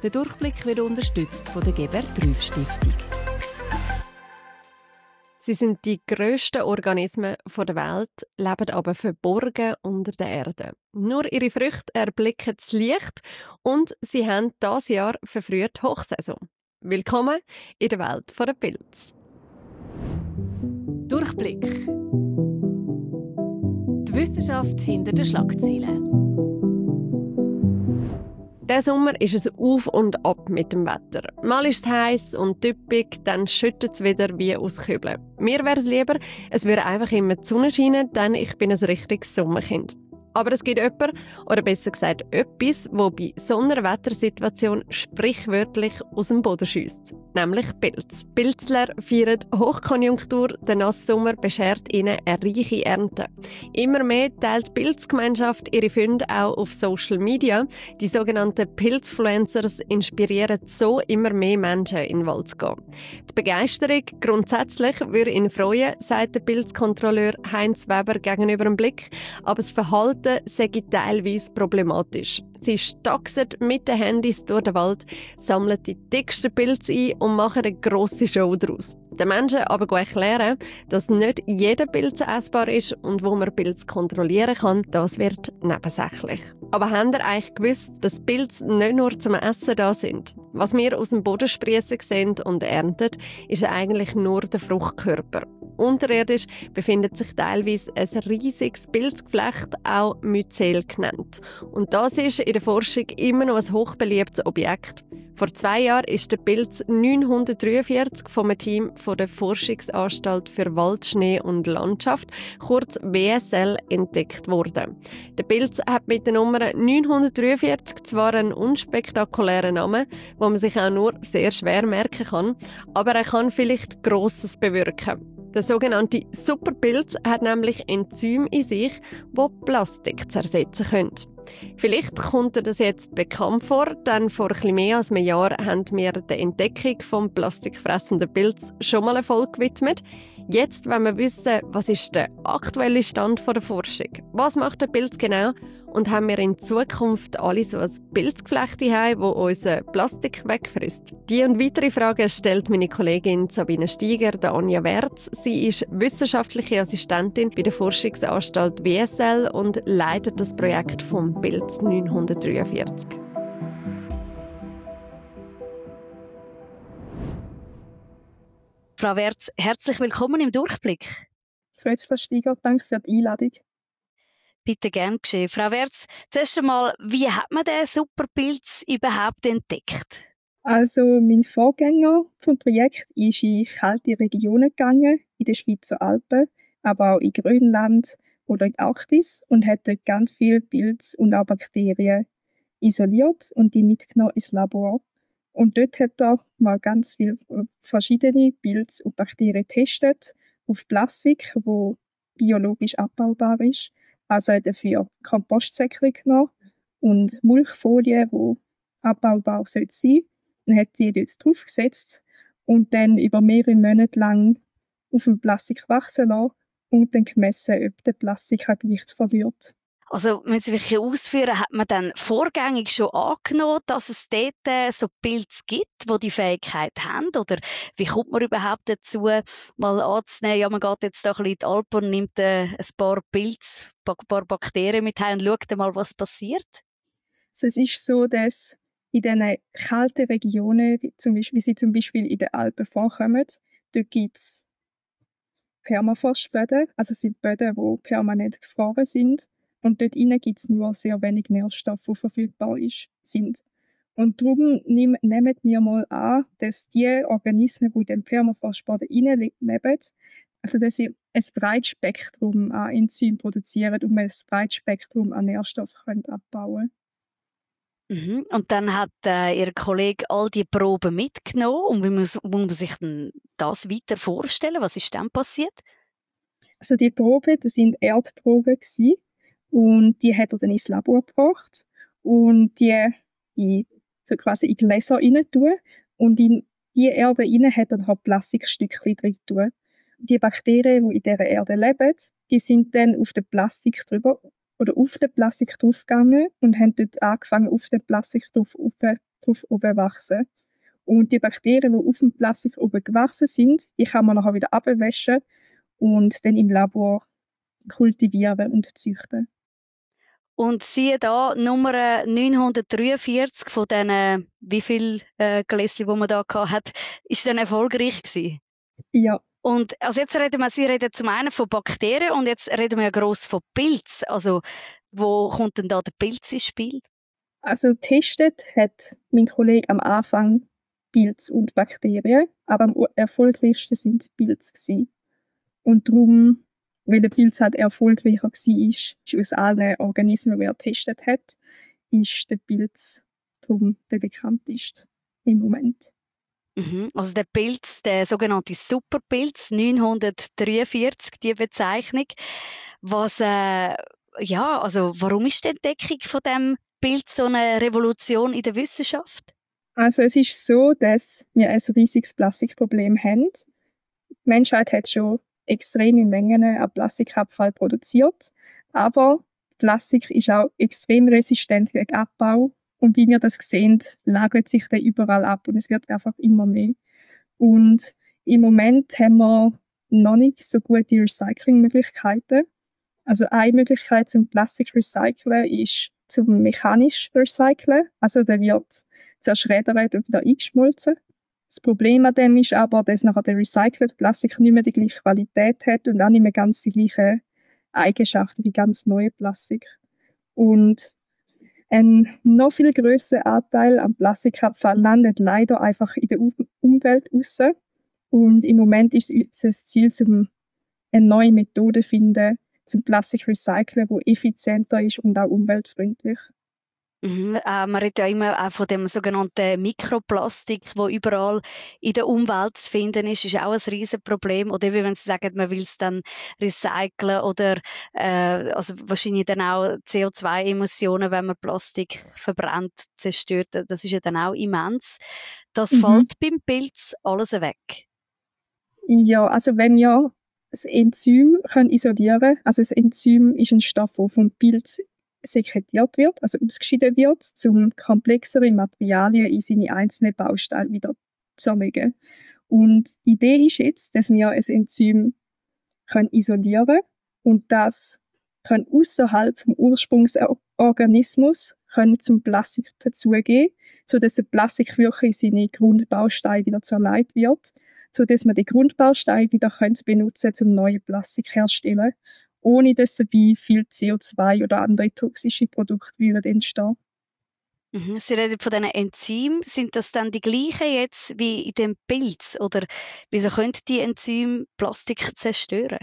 Der Durchblick wird unterstützt von der Geber-Trüff-Stiftung. Sie sind die grössten Organismen der Welt, leben aber verborgen unter der Erde. Nur ihre Früchte erblicken das Licht und sie haben dieses Jahr verfrüht Hochsaison. Willkommen in der Welt der Pilze. Durchblick. Die Wissenschaft hinter den Schlagzeilen. Diesen Sommer ist es auf und ab mit dem Wetter. Mal ist es heiß und typisch, dann schüttet es wieder wie aus Kübeln. Mir wäre es lieber, es würde einfach immer die Sonne scheinen, denn ich bin ein richtiges Sommerkind. Aber es gibt jemanden, oder besser gesagt etwas, das bei so einer Wettersituation sprichwörtlich aus dem Boden schiesst. Nämlich Pilze. Pilzler feiern Hochkonjunktur, der Nasssommer beschert ihnen eine reiche Ernte. Immer mehr teilt die Pilzgemeinschaft ihre Funde auch auf Social Media. Die sogenannten Pilzfluencers inspirieren so immer mehr Menschen, in den Wald zu gehen. Die Begeisterung grundsätzlich würde ihn freuen, sagt der Pilzkontrolleur Heinz Weber gegenüber dem Blick, aber das Verhalten sei teilweise problematisch. Sie stachsen mit den Handys durch den Wald, sammeln die dicksten Pilze ein und machen eine grosse Show daraus. Den Menschen aber erklären, dass nicht jeder Pilz essbar ist und wo man Pilze kontrollieren kann, das wird nebensächlich. Aber habt ihr eigentlich gewusst, dass Pilze nicht nur zum Essen da sind? Was wir aus dem Boden sprießen sehen und ernten, ist eigentlich nur der Fruchtkörper. Unterirdisch befindet sich teilweise ein riesiges Pilzgeflecht, auch Myzel genannt. Und das ist in der Forschung immer noch ein hochbeliebtes Objekt. Vor 2 Jahren ist der Pilz 943 vom Team von der Forschungsanstalt für Wald, Schnee und Landschaft, kurz WSL, entdeckt worden. Der Pilz hat mit der Nummer 943 zwar einen unspektakulären Namen, den man sich auch nur sehr schwer merken kann, aber er kann vielleicht Grosses bewirken. Der sogenannte Superpilz hat nämlich Enzyme in sich, die Plastik zersetzen können. Vielleicht kommt dir das jetzt bekannt vor, denn vor etwas mehr als einem Jahr haben wir der Entdeckung des plastikfressenden Pilz schon mal eine Folge gewidmet. Jetzt wollen wir wissen, was ist der aktuelle Stand der Forschung? Was macht der Pilz genau? Und haben wir in Zukunft alle so ein Pilzgeflecht daheim, das unseren Plastik wegfrisst? Die und weitere Fragen stellt meine Kollegin Sabine Steiger, der Anja Werz. Sie ist wissenschaftliche Assistentin bei der Forschungsanstalt WSL und leitet das Projekt vom Pilz 943. Frau Werz, herzlich willkommen im Durchblick. Grüezi, Frau Steiger, danke für die Einladung. Bitte gern geschehen. Frau Werz, zuerst einmal, wie hat man den Superpilz überhaupt entdeckt? Also, mein Vorgänger vom Projekt ist in kalte Regionen gegangen, in den Schweizer Alpen, aber auch in Grönland oder in der Arktis und hat dort ganz viele Pilze und auch Bakterien isoliert und die mitgenommen ins Labor. Und dort hat er mal ganz viele verschiedene Pilze und Bakterien getestet auf Plastik, wo biologisch abbaubar ist. Also hat er dafür Kompostsäckchen genommen und Mulchfolie, die abbaubar sein sollte. Dann hat die dort draufgesetzt und dann über mehrere Monate lang auf dem Plastik wachsen lassen und dann gemessen, ob der Plastik an Gewicht verliert. Also, wenn Sie wirklich ausführen, hat man dann vorgängig schon angenommen, dass es dort so Pilze gibt, die die Fähigkeit haben? Oder wie kommt man überhaupt dazu, mal anzunehmen, ja, man geht jetzt da ein bisschen in die Alpen und nimmt ein paar Pilze, ein paar Bakterien mit heim und schaut mal, was passiert? Also es ist so, dass in diesen kalten Regionen, wie sie zum Beispiel in den Alpen vorkommen, dort gibt es Permafrostböden, also es sind Böden, die permanent gefroren sind. Und dort gibt es nur sehr wenig Nährstoffe, die verfügbar sind. Und darum nehmen wir mal an, dass die Organismen, die in dem Permafrostboden leben, also dass sie ein breites Spektrum an Enzymen produzieren und ein breites Spektrum an Nährstoffen abbauen können. Und dann hat Ihr Kollege all die Proben mitgenommen. Und wie muss man sich denn das weiter vorstellen? Was ist dann passiert? Also die Proben, das sind Erdproben gewesen. Und die hat er dann ins Labor gebracht und die quasi in Gläser rein tun. Und in die Erde rein hat er dann Plastikstückchen drin tun. Die Bakterien, die in dieser Erde leben, die sind dann auf dem Plastik drüber oder auf den Plastik draufgegangen und haben dort angefangen, auf den Plastik drauf oben zu wachsen. Und die Bakterien, die auf dem Plastik oben gewachsen sind, die kann man nachher wieder abwaschen und dann im Labor kultivieren und züchten. Und siehe da, Nummer 943 von diesen, wie viele Gläschen, die man da hat, ist dann erfolgreich gewesen. Ja. Und also jetzt Sie reden zum einen von Bakterien und jetzt reden wir ja gross von Pilz. Also wo kommt denn da der Pilz ins Spiel? Also getestet hat mein Kollege am Anfang Pilz und Bakterien, aber am erfolgreichsten sind Pilze gewesen. Und darum, weil der Pilz halt erfolgreicher war, aus allen Organismen, die er getestet hat, ist der Pilz darum der bekannteste im Moment. Also der Pilz, der sogenannte Superpilz, 943, die Bezeichnung. Warum ist die Entdeckung von dem Pilz so eine Revolution in der Wissenschaft? Also es ist so, dass wir ein riesiges Plastikproblem haben. Die Menschheit hat schon extreme Mengen an Plastikabfall produziert, aber Plastik ist auch extrem resistent gegen Abbau. Und wie wir das sehen, lagert sich der überall ab und es wird einfach immer mehr. Und im Moment haben wir noch nicht so gute Recyclingmöglichkeiten. Also eine Möglichkeit zum Plastik zu recyceln ist zum mechanisch recyceln. Also der wird zerschreddert und wieder eingeschmolzen. Das Problem an dem ist aber, dass nachher der recycelte Plastik nicht mehr die gleiche Qualität hat und auch nicht mehr ganz die gleichen Eigenschaften wie ganz neue Plastik. Und ein noch viel grösserer Anteil am Plastikabfall landet leider einfach in der Umwelt raus. Und im Moment ist unser Ziel, eine neue Methode zu finden, zum Plastik recyceln, die effizienter ist und auch umweltfreundlich. Man redet ja immer auch von dem sogenannten Mikroplastik, das überall in der Umwelt zu finden ist auch ein Riesenproblem. Oder wie wenn Sie sagen, man will es dann recyceln oder also wahrscheinlich dann auch CO2-Emissionen, wenn man Plastik verbrennt, zerstört. Das ist ja dann auch immens. Das fällt beim Pilz alles weg. Ja, also wenn wir das Enzym isolieren können, also das Enzym ist ein Stoff, der vom Pilz sekretiert wird, also ausgeschieden wird, um komplexere Materialien in seine einzelnen Bausteine wieder zu zerlegen. Und die Idee ist jetzt, dass wir ein Enzym isolieren können und das außerhalb vom Ursprungsorganismus zum Plastik dazugeben, sodass der Plastik wirklich in seine Grundbausteine wieder zerlegt wird, sodass man die Grundbausteine wieder benutzen können, um neue Plastik herzustellen, ohne dass dabei viel CO2 oder andere toxische Produkte entstehen. Sie reden von diesen Enzymen. Sind das dann die gleichen jetzt wie in dem Pilz? Oder wieso können die Enzyme Plastik zerstören?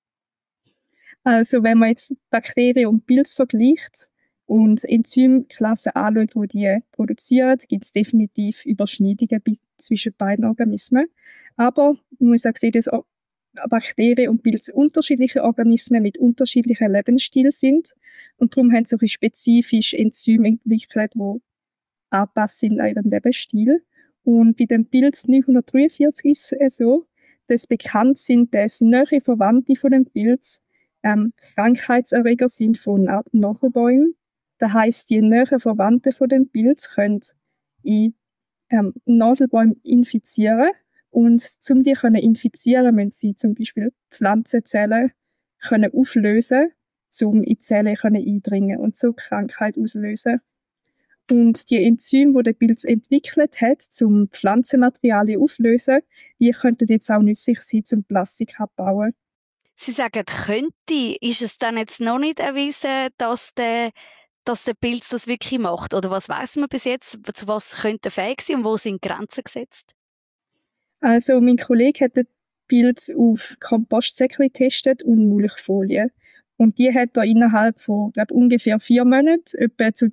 Also wenn man jetzt Bakterien und Pilz vergleicht und Enzymklassen anschaut, die die produzieren, gibt es definitiv Überschneidungen zwischen beiden Organismen. Aber man muss auch sehen, dass Bakterien und Pilze unterschiedliche Organismen mit unterschiedlichen Lebensstilen sind. Und darum haben sie spezifische Enzyme entwickelt, die angepasst sind an ihren Lebensstil. Und bei dem Pilz 943 ist es so, dass bekannt sind, dass nahe Verwandte von dem Pilz Krankheitserreger sind von Nadelbäumen. Das heisst, die nahen Verwandten von dem Pilz können in Nadelbäume infizieren. Und um die infizieren, müssen sie zum Beispiel Pflanzenzellen auflösen, um in die Zellen eindringen und so Krankheit auslösen. Und die Enzyme, die der Pilz entwickelt hat, um Pflanzenmaterialien aufzulösen, die könnten jetzt auch nützlich sein, zum Plastik abbauen. Sie sagen, könnte. Ist es dann jetzt noch nicht erwiesen, dass der Pilz das wirklich macht? Oder was weiss man bis jetzt? Zu was könnte er fähig sein und wo sind Grenzen gesetzt? Also mein Kollege hat den Pilz auf Kompostsäckchen getestet und Mulchfolien. Und die hat er innerhalb von ungefähr 4 Monaten etwa zu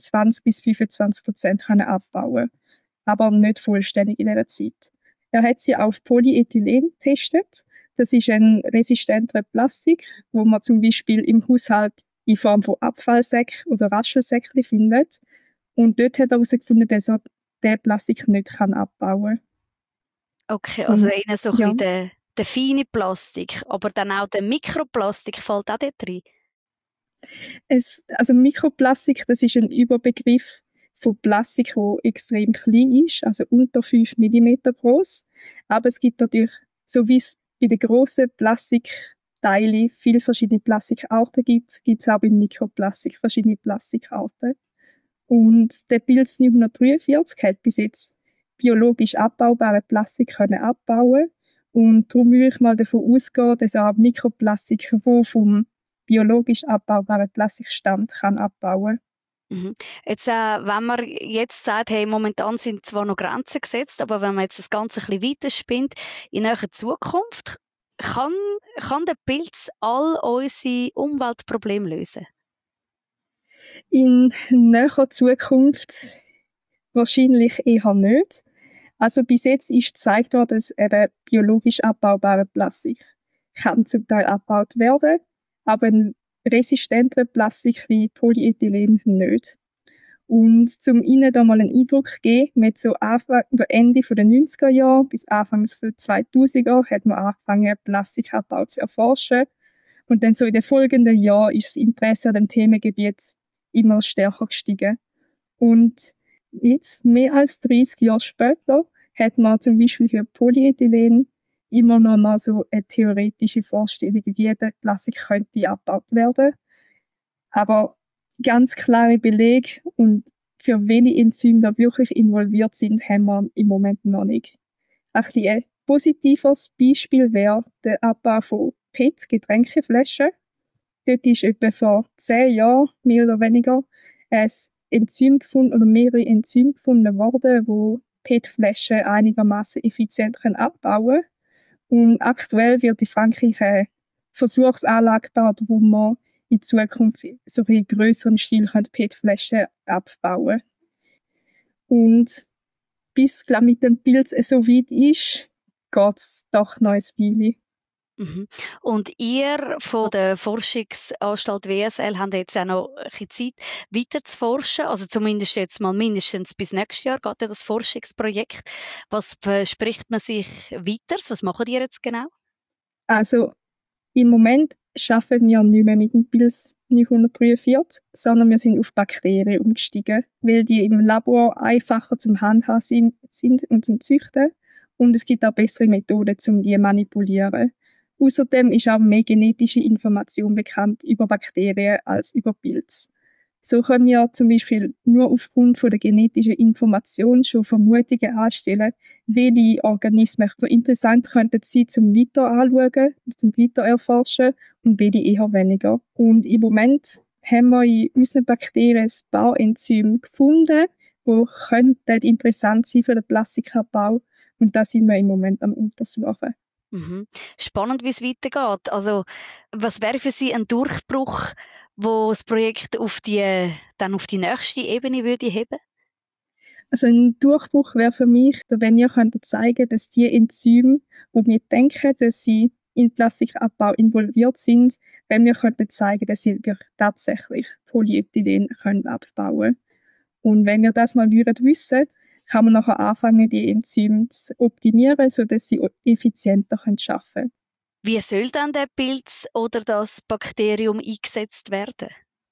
20-25% abbauen. Aber nicht vollständig in dieser Zeit. Er hat sie auf Polyethylen getestet. Das ist ein resistenter Plastik, wo man zum Beispiel im Haushalt in Form von Abfallsäcken oder Raschelsäckchen findet. Und dort hat er herausgefunden, dass er diesen Plastik nicht abbauen kann. Okay, also eher so ein bisschen der feine Plastik, aber dann auch der Mikroplastik fällt auch dort rein? Also Mikroplastik, das ist ein Überbegriff von Plastik, der extrem klein ist, also unter 5 Millimeter groß. Aber es gibt natürlich, so wie es bei den grossen Plastikteilen viele verschiedene Plastikarten gibt, gibt es auch bei Mikroplastik verschiedene Plastikarten. Und der Pilz 943 hat bis jetzt biologisch abbaubare Plastik können abbauen. Und darum würde ich mal davon ausgehen, dass auch Mikroplastik, die vom biologisch abbaubaren Plastik stammt, kann abbauen. Mhm. Jetzt, wenn man jetzt sagt, hey, momentan sind zwar noch Grenzen gesetzt, aber wenn man jetzt das Ganze ein bisschen weiterspinnt, in näherer Zukunft, kann der Pilz all unsere Umweltprobleme lösen? In näherer Zukunft wahrscheinlich eher nicht. Also bis jetzt ist gezeigt worden, dass eben biologisch abbaubare Plastik kann zum Teil abgebaut werden, aber ein resistentere Plastik wie Polyethylen nicht. Und zum Ihnen da mal einen Eindruck zu geben, mit so Ende der 90er Jahre bis Anfang der 2000er hat man angefangen, Plastikabbau zu erforschen. Und dann so in den folgenden Jahren ist das Interesse an dem Themengebiet immer stärker gestiegen. Und jetzt, mehr als 30 Jahre später, hat man zum Beispiel für Polyethylen immer noch mal so eine theoretische Vorstellung, wie der Plastik könnte abgebaut werden. Aber ganz klare Belege und für welche Enzyme da wirklich involviert sind, haben wir im Moment noch nicht. Ein positives Beispiel wäre der Abbau von PET-Getränkeflaschen. Dort ist etwa vor 10 Jahren, mehr oder weniger, ein Enzym gefunden, oder mehrere Enzyme gefunden worden, die PET-Flaschen einigermaßen effizient abbauen können. Und aktuell wird in Frankreich eine Versuchsanlage gebaut, wo man in Zukunft so in grösserem Stil PET-Flaschen abbauen kann. Und bis mit dem Pilz so weit ist, geht es doch noch ein Weile. Mhm. Und ihr von der Forschungsanstalt WSL habt jetzt auch noch ein bisschen Zeit, weiter zu forschen. Also zumindest jetzt mal mindestens bis nächstes Jahr geht ja das Forschungsprojekt. Was verspricht man sich weiter? Was macht ihr jetzt genau? Also im Moment arbeiten wir nicht mehr mit dem Pilz 943, sondern wir sind auf Bakterien umgestiegen, weil die im Labor einfacher zum Handhaben sind und zum Züchten. Und es gibt auch bessere Methoden, um die zu manipulieren. Außerdem ist auch mehr genetische Information bekannt über Bakterien als über Pilze. So können wir zum Beispiel nur aufgrund von der genetischen Information schon Vermutungen anstellen, welche Organismen so interessant könnten sein zum weiter anschauen, zum weiter erforschen und welche eher weniger. Und im Moment haben wir in unseren Bakterien ein paar Enzyme gefunden, die interessant sein für den Plastikabbau. Und das sind wir im Moment am Untersuchen. Mhm. Spannend, wie es weitergeht. Also, was wäre für Sie ein Durchbruch, wo das Projekt dann auf die nächste Ebene würde heben? Also ein Durchbruch wäre für mich, wenn wir zeigen könnten, dass die Enzyme, wo wir denken, dass sie in Plastikabbau involviert sind, wenn wir zeigen könnten, dass sie tatsächlich Polyethylen abbauen können. Und wenn wir das mal wissen, kann man nachher anfangen, die Enzyme zu optimieren, sodass sie effizienter arbeiten können. Wie soll dann der Pilz oder das Bakterium eingesetzt werden?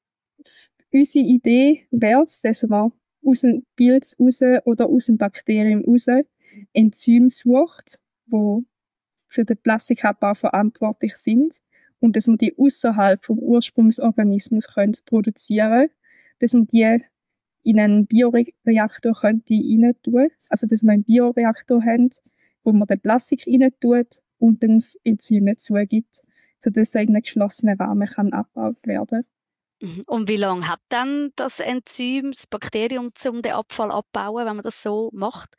Unsere Idee wäre es, dass man aus dem Pilz raus oder aus dem Bakterium raus Enzyme sucht, die für den Plastikabbau verantwortlich sind und dass man die außerhalb vom Ursprungsorganismus produzieren können, dass man die in einen Bioreaktor rein tun. Also, dass wir einen Bioreaktor haben, wo man den Plastik rein tut und dann das Enzym zugibt, sodass er in einem geschlossenen Rahmen abgebaut werden kann. Und wie lange hat dann das Enzym, das Bakterium, um den Abfall abzubauen, wenn man das so macht?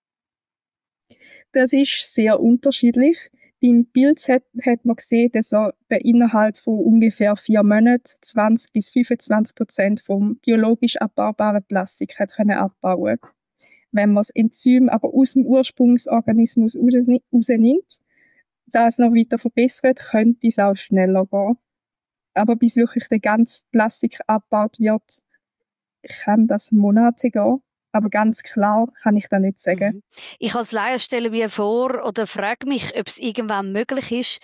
Das ist sehr unterschiedlich. Beim Pilz hat man gesehen, dass er innerhalb von ungefähr 4 Monaten 20-25% vom biologisch abbaubaren Plastik abbauen konnte. Wenn man das Enzym aber aus dem Ursprungsorganismus rausnimmt, das noch weiter verbessert, könnte es auch schneller gehen. Aber bis wirklich der ganze Plastik abgebaut wird, kann das Monate gehen. Aber ganz klar kann ich das nicht sagen. Ich als Laie stelle mir vor oder frage mich, ob es irgendwann möglich ist,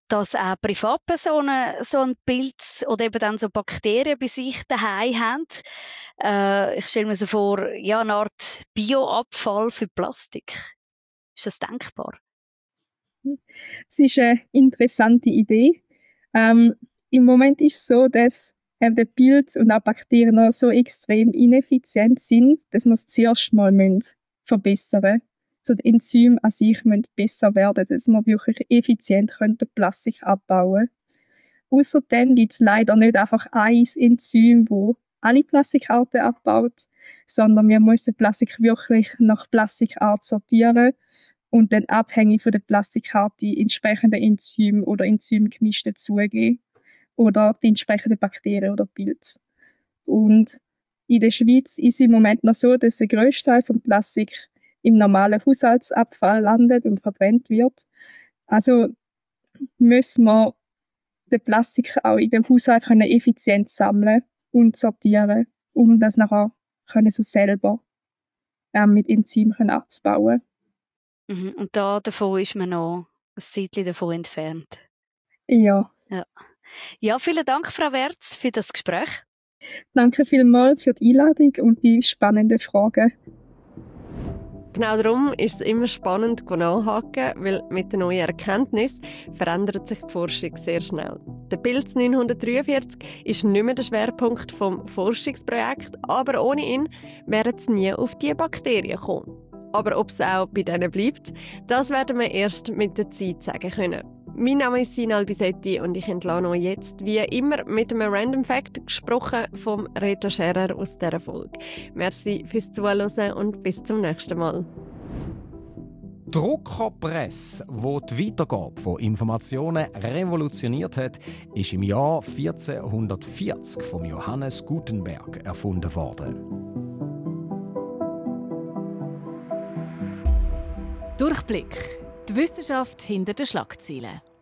dass auch Privatpersonen so einen Pilz oder eben dann so Bakterien bei sich daheim haben. Ich stelle mir so vor, ja, eine Art Bioabfall für Plastik. Ist das denkbar? Es ist eine interessante Idee. Im Moment ist es so, dass der Pilz und auch Bakterien noch so extrem ineffizient sind, dass wir es zuerst mal verbessern müssen. So die Enzyme an sich müssen besser werden, dass wir wirklich effizient den Plastik abbauen können. Außerdem gibt es leider nicht einfach ein Enzym, das alle Plastikarten abbaut, sondern wir müssen Plastik wirklich nach Plastikart sortieren und dann abhängig von der Plastikart die entsprechenden Enzyme oder Enzymgemische dazugeben oder die entsprechenden Bakterien oder Pilze. Und in der Schweiz ist es im Moment noch so, dass der grösste Teil vom Plastik im normalen Haushaltsabfall landet und verbrennt wird. Also müssen wir den Plastik auch in dem Haushalt effizient sammeln und sortieren, um das nachher so selber mit Enzymen abzubauen. Und davon ist man noch ein Zeitchen davon entfernt. Ja. Ja, vielen Dank, Frau Wertz, für das Gespräch. Danke vielmals für die Einladung und die spannenden Fragen. Genau darum ist es immer spannend nachhaken, weil mit der neuen Erkenntnis verändert sich die Forschung sehr schnell. Der Pilz 943 ist nicht mehr der Schwerpunkt des Forschungsprojekts, aber ohne ihn wären sie nie auf diese Bakterien gekommen. Aber ob es auch bei denen bleibt, das werden wir erst mit der Zeit sagen können. Mein Name ist Sina Albisetti und ich entlasse euch jetzt wie immer mit einem Random Fact, gesprochen vom Reto Scherer aus dieser Folge. Merci fürs Zuhören und bis zum nächsten Mal. Druckerpresse, die die Weitergabe von Informationen revolutioniert hat, ist im Jahr 1440 von Johannes Gutenberg erfunden worden. Durchblick. Die Wissenschaft hinter den Schlagzeilen.